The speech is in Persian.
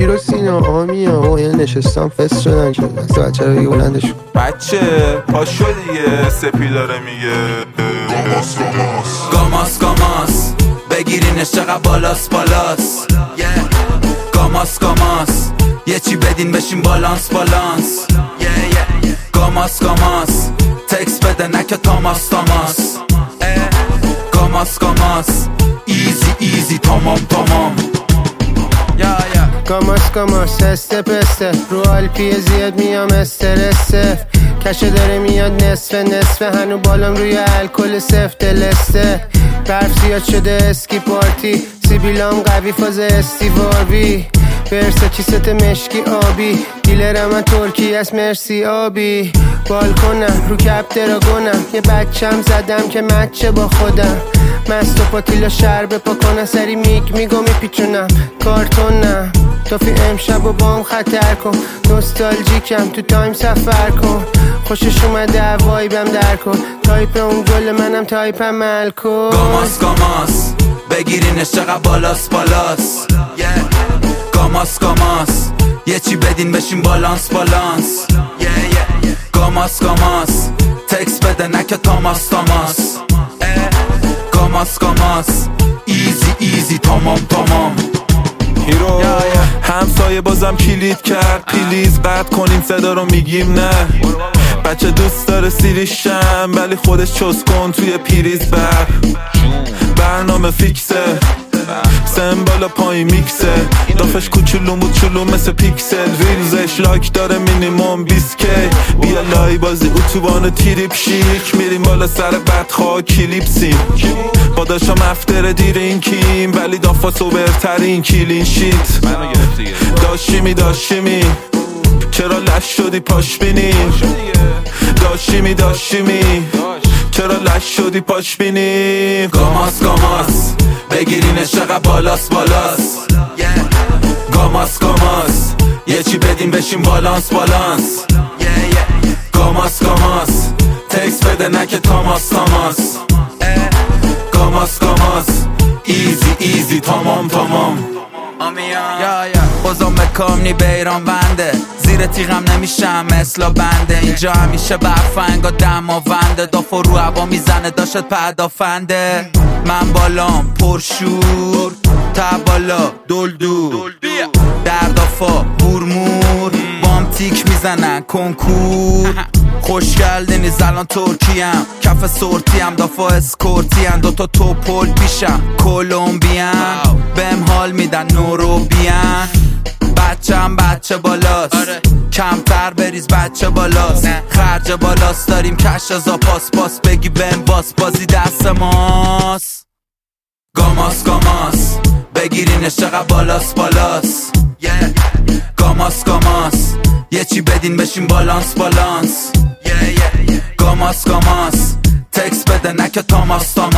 هیرو سینا آمیا و یه نشستم فست شدن که دست بچه رو بلندش بچه پاشو دیگه سپی داره میگه گاماس گاماس بگیرینش چقدر بالاس بالاس گاماس گاماس یه چی بدین بشین بالانس بالانس گاماس گاماس تکس بده نکه تاماس تاماس گاماس گاماس ایزی ایزی تمام تمام گاماس گاماس استپ استپ رو آلپی زیاد میام استرسه کشه داره میاد نصفه هنو بالام روی الکل سفت دلسته برف زیاد شده اسکی پارتی سیبیلام قوی فاز استیواربی برسه چیست مشکی آبی دیلرم من ترکی از مرسی آبی بالکنم رو کپ دراگونم یه بچم زدم که مچه با خودم مست و پاتیلا شربه پا کنه سری میگو میپیچونم کارتونم توفی امشب و بام خطر کن نوستالژیکم تو تایم سفر کن خوشش اومده وایبم در کن تایپ اون گل منم تایپم الکل گاماس گاماس بگیرینش چقدر بالاس بالاس گاماس گاماس یه چی بدین بشین بالانس بالانس گاماس گاماس تکس بده نکه تاماس تاماس گاماس گاماس ایزی ایزی تمام تمام هیرو همسایه بازم کلید کرد پلیز قطع کنیم صدا رو میگیم نه بچه دوست داره سیریشم ولی خودش چوز کن توی پریز برنامه فیکسه سمبالا پای میکسه دافش کوچولو موچولو مثل پیکسل ریلزش لایک داره مینیموم 20k بیا لای بازی اتوبان تریپ شیک میریم بالا سر بدخواه کلیپسیم با داشتم افتر دیرینکیم ولی دافا سوبرترین کلین شیت داشیمی چرا لش شدی پاش بینی داشیمی چرا لش شدی پاش بینی گاماس گاماس بگیرینش چقدر بالاس بالاس گاماس گاماس یه چی بدین بشین بالانس بالانس گاماس گاماس تکس بده نکه تاماس تاماس گاماس گاماس ایزی ایزی تمام تمام بازم مکامنی بیران بنده زیر تیغم نمیشم مثل بنده اینجا همیشه برفنگا دماونده دافا رو هوا میزنه داشت پدافنده من بالام پرشور تبالا دلدور در دافا هورمور بام تیک میزنن کنکور خوشگل الان ترکیم کف سورتیم دافا اسکورتیم دوتا توپل پیشم کولومبیان بهم حال میدن نوروبیان بچه بالاست کمتر بریز بچه بالاست خرج بالاست داریم کش ازا پاس بگی بهم بازی دست ماست گاماس گاماس بگیرینش چقدر بالاس بالاس گاماس گاماس یه چی بدین بشین بالانس بالانس گاماس گاماس تکس بده نکه تاماس تاماس